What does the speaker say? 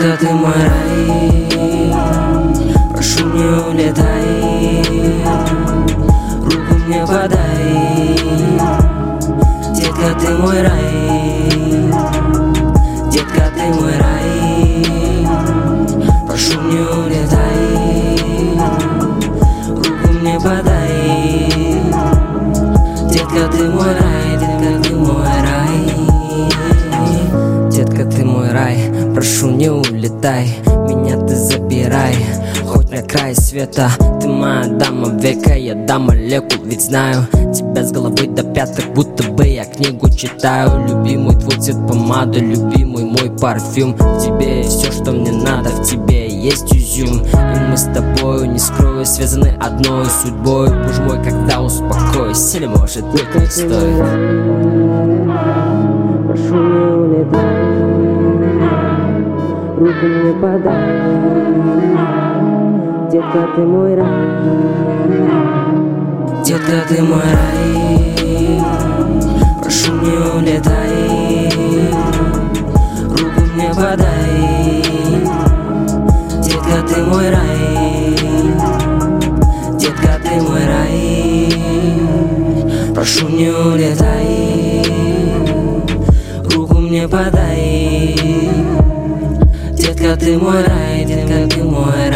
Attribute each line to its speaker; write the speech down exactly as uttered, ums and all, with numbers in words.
Speaker 1: Детка, ты мой рай, прошу, не улетай, руку мне подай. Детка, ты мой рай, детка, ты мой рай, прошу, не улетай, руку мне подай. Детка, ты мой рай, детка, ты мой рай. Детка, ты мой рай, прошу, не улетай, меня ты забирай, хоть на край света. Ты моя дама века, я дам молекул, ведь знаю тебя с головы до пяток, будто бы я книгу читаю. Любимый твой цвет помады, любимый мой парфюм. В тебе есть все, что мне надо, в тебе есть изюм. И мы с тобою, не скрою, связаны одной судьбой. Боже мой, когда успокоюсь, или может быть не стоит. Прошу, не улетай, руку мне подай. Детка, ты мой рай, детка, ты мой рай, прошу, не улетай, руку мне подай. Детка, ты мой рай, детка, ты мой рай, прошу, не улетай, руку мне подай. Детка, ты мой рай, детка, ты мой рай.